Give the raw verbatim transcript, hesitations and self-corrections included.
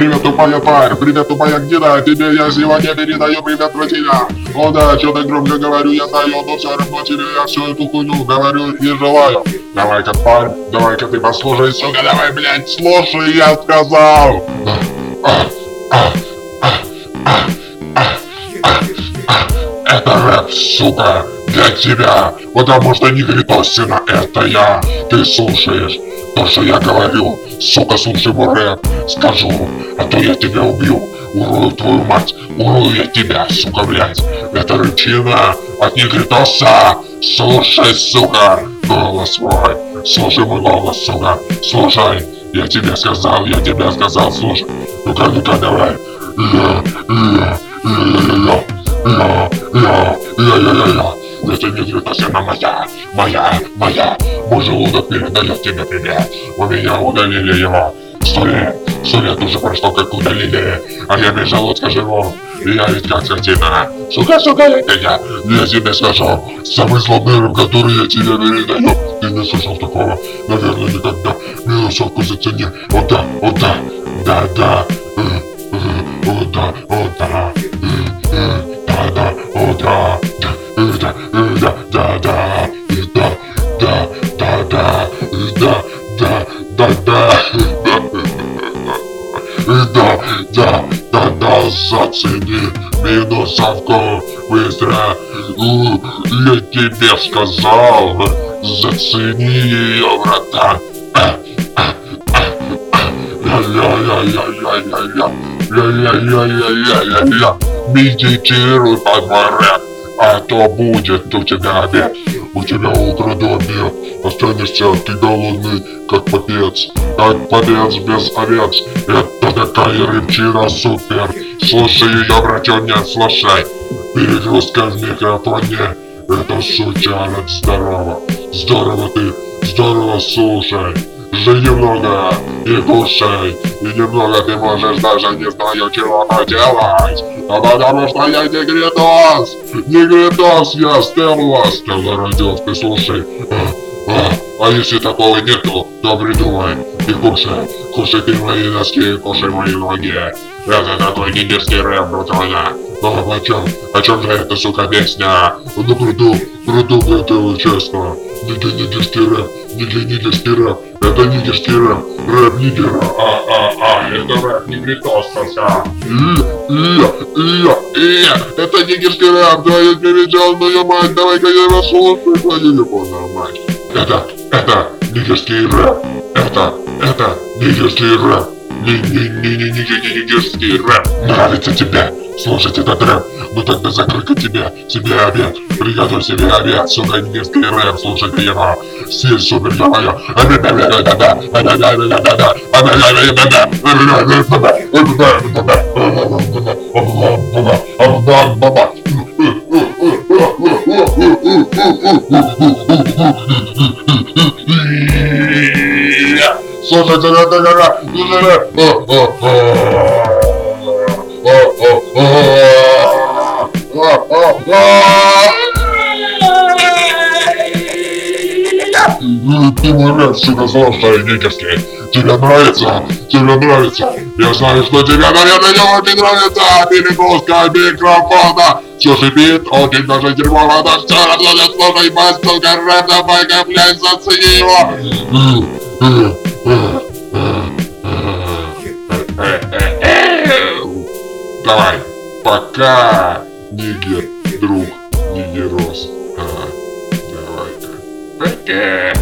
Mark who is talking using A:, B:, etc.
A: Привет, тупая тварь! Привет, тупая гнида! Тебе я сегодня передаю привет, друзья! О да, что-то громко говорю, я знаю, но все равно тебе я всю эту хуйню говорю и желаю. Давай-ка, тварь, давай-ка ты послушай, сука, давай, блядь, слушай, я сказал! Это рэп, сука, для тебя, потому что негритосина это я. Ты слушаешь то, что я говорю, сука, слушай мой рэп, скажу, а то я тебя убью, урою твою мать, урою я тебя, сука, блядь. Это рычина от негритоса, слушай, сука, голос мой, слушай мой голос, сука, слушай, я тебе сказал, я тебе сказал, слушай, ну-ка, ну-ка, давай. Я-я-я-я-я-я-я-я-я-я. Это негритосина моя, моя, моя. Мой желудок передает тебе привет. У меня удалили его. Сто лет, сто лет уже прошло, как удалили. А я без желудка живу. И я ведь как скотина. Сука, сука, это я. Я тебе скажу. Самый злобный рэп, который я тебе передаю. Ты не слышал такого? Наверное, никогда. Минус сотку зацени. О да, о да. Да, да. О да, о да. Да, да, о да. Да, да, да, да. Да, да, да, да. Да, да, да, да. Да, да, да, да, зацени минусовку быстро. Я тебе сказал, зацени ее, братан. Я-я-я-я-я-я-я. Я-я-я-я-я-я-я. Медитируй под мой рэп, а то будет у тебя обед. У тебя украду обед. Останешься ты голодный, как попец. Как попец без овец. Это такая рыбчина супер. Слушай ее, братья, не слушай. Перегрузка в микрофоне. Это сучара здорово. Здорово ты, здорово слушай. Жи немного и кушай. И немного ты можешь даже не знаю чего поделать. А потому что я негритос. Негритос, я Стелла. Стелла родилась, ты слушай. А, а, а если такого нету, то придумай и кушай. Кушай ты мои носки, кушай мои ноги. Это такой нигерский рэп, братана. Ну, о чем? О чем же эта, сука, песня? Ну, круто, круто, это честно. Не для нигерский рэп, не для нигерский рэп. Это нигерский рэп, рэп нигера. А, а, а, это рэп негритоса. И, и, и, и, это нигерский рэп, твою переделанную мать, давай-ка я его слушаю, твою ебаную мать. Это, это нигерский рэп, это, это нигерский рэп. Не-не-не-не-не-не-нигерский рэп. Нравится тебе слушать этот рэп? Ну тогда закрой-ка тебе, себе обед. Приготовь себе обед, сука, нигерский рэп, слушай его. Стиль супер, ё-моё. Слушайте, это гора, ты мой рэп, сука, слушай, нигерский. Тебе нравится? Тебе нравится? Я знаю, что тебе, наверное, не очень нравится. Перегрузка микрофона. Все шипит, очень даже дерьмово, но все равно не слушай, мой, сука, рэп, давай-ка, блядь, зацени его. Давай, пока, нигер, друг, нигерос. А, давай-ка. Пока.